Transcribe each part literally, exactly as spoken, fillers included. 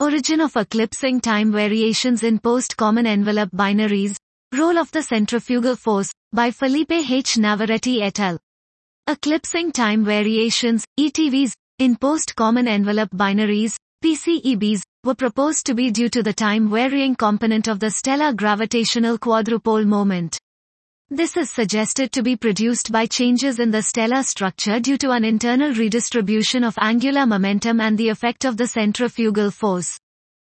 Origin of eclipsing time variations in post-common envelope binaries. Role of the centrifugal force, by Felipe H. Navarrete et al. Eclipsing time variations, E T Vs, in post-common envelope binaries, P C E Bs, were proposed to be due to the time-varying component of the stellar gravitational quadrupole moment. This is suggested to be produced by changes in the stellar structure due to an internal redistribution of angular momentum and the effect of the centrifugal force.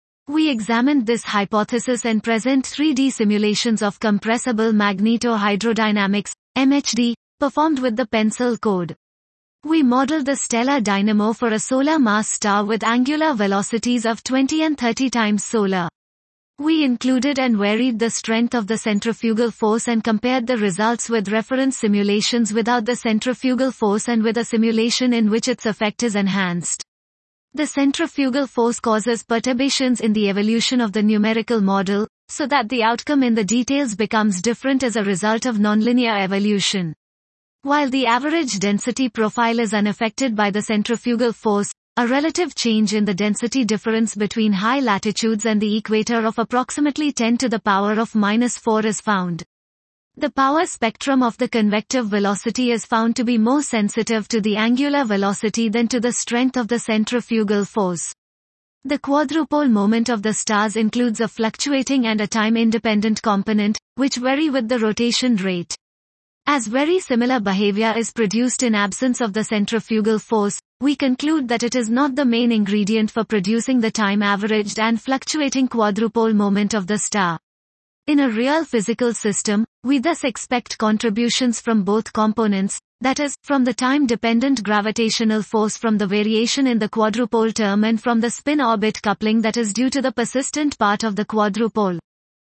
We examined this hypothesis and present three D simulations of compressible magnetohydrodynamics, M H D, performed with the Pencil code. We modeled the stellar dynamo for a solar mass star with angular velocities of twenty and thirty times solar. We included and varied the strength of the centrifugal force and compared the results with reference simulations without the centrifugal force and with a simulation in which its effect is enhanced. The centrifugal force causes perturbations in the evolution of the numerical model, so that the outcome in the details becomes different as a result of nonlinear evolution. While the average density profile is unaffected by the centrifugal force, a relative change in the density difference between high latitudes and the equator of approximately ten to the power of minus four is found. The power spectrum of the convective velocity is found to be more sensitive to the angular velocity than to the strength of the centrifugal force. The quadrupole moment of the stars includes a fluctuating and a time-independent component, which vary with the rotation rate. As very similar behavior is produced in absence of the centrifugal force, we conclude that it is not the main ingredient for producing the time-averaged and fluctuating quadrupole moment of the star. In a real physical system, we thus expect contributions from both components, that is, from the time-dependent gravitational force from the variation in the quadrupole term and from the spin-orbit coupling that is due to the persistent part of the quadrupole.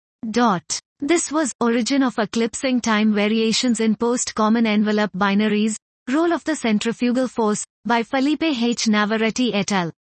Dot. This was Origin of Eclipsing Time Variations in Post-Common Envelope Binaries, Role of the Centrifugal Force, by Felipe H. Navarrete et al.